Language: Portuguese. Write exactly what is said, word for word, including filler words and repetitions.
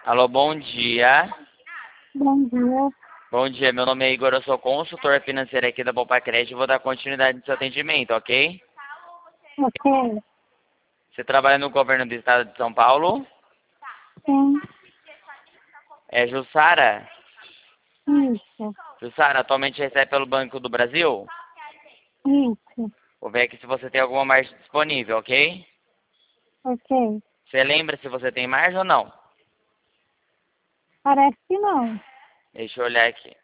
Alô, bom dia. Bom dia. Bom dia, meu nome é Igor, eu sou consultor financeiro aqui da Poupa Crédito e vou dar continuidade no seu atendimento, ok? Ok. Você trabalha no governo do estado de São Paulo? Sim. É Jussara? Isso. Jussara, atualmente recebe pelo Banco do Brasil? Isso. Vou ver aqui se você tem alguma margem disponível, ok? Ok. Você lembra se você tem margem ou não? Parece que não. Deixa eu olhar aqui.